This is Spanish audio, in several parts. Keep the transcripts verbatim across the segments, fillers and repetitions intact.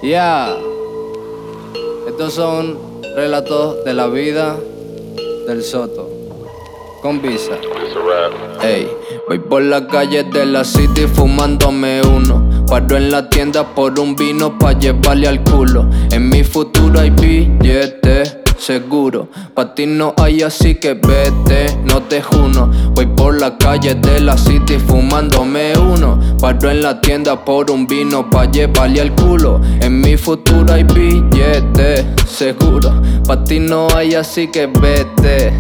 Ya, yeah. Estos son relatos de la vida del Soto, con visa. Ey, voy por las calles de la city fumándome uno. Paro en la tienda por un vino pa' llevarle al culo. En mi futuro hay billetes, seguro. Pa' ti no hay, así que vete, no te juno. Voy por las calles de la city fumándome uno. Paro en la tienda por un vino pa' llevarle al culo. En mi futuro hay billetes, seguro. Pa' ti no hay, así que vete.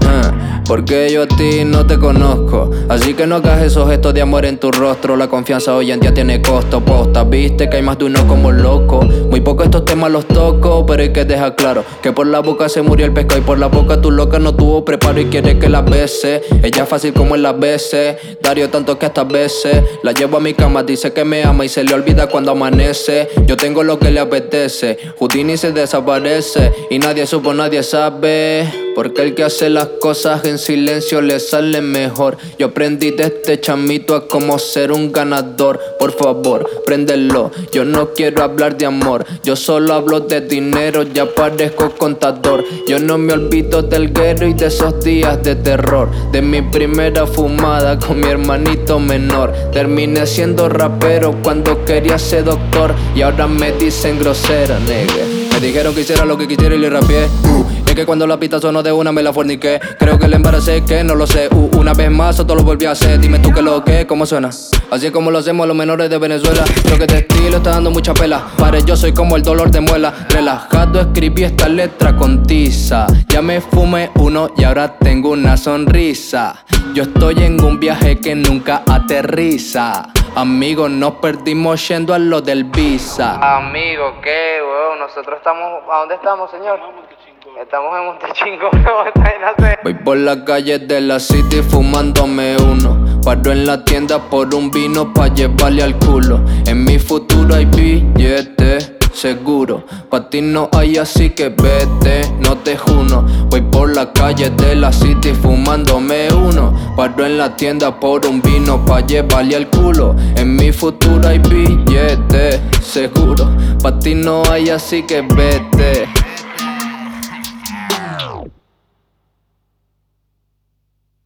Uh, porque yo a ti no te conozco, así que no hagas esos gestos de amor en tu rostro. La confianza hoy en día tiene costo, posta. Viste que hay más de uno como loco. Muy poco estos temas los toco, pero hay que dejar claro que por la boca se murió el pescado y por la boca tu loca no tuvo preparo y quiere que la bese. Ella es fácil como en las veces, Dario tanto que hasta veces la llevo a mi cama, dice que me ama y se le olvida cuando amanece. Yo tengo lo que le apetece, Houdini se desaparece y nadie supo, nadie sabe. Porque el que hace las cosas en silencio le sale mejor. Yo aprendí de este chamito a cómo ser un ganador. Por favor, préndelo, yo no quiero hablar de amor. Yo solo hablo de dinero, ya parezco contador. Yo no me olvido del guero y de esos días de terror. De mi primera fumada con mi hermanito menor. Terminé siendo rapero cuando quería ser doctor. Y ahora me dicen grosera, nigga. Me dijeron que hiciera lo que quisiera y le rapié. uh, Es que cuando la pista sonó de una me la forniqué. Creo que le embaracé, que no lo sé. uh, Una vez más, otro lo volví a hacer. Dime tú que lo que, cómo suena. Así es como lo hacemos los menores de Venezuela. Creo que este estilo está dando mucha pela. Pare, yo soy como el dolor de muela. Relajado escribí esta letra con tiza. Ya me fumé uno y ahora tengo una sonrisa. Yo estoy en un viaje que nunca aterriza. Amigos, nos perdimos yendo a lo del visa. Amigo, ¿qué, weón? Nosotros estamos... ¿A dónde estamos, señor? Estamos en Montechingo, no, está en hacer. Voy por las calles de la city fumándome uno. Paro en la tienda por un vino pa' llevarle al culo. En mi futuro hay billetes, seguro. Pa' ti no hay, así que vete, no te juno. Voy por las calles de la city fumándome uno. Paro en la tienda por un vino pa' llevarle al culo. En mi futuro hay billetes, seguro. Pa' ti no hay, así que vete.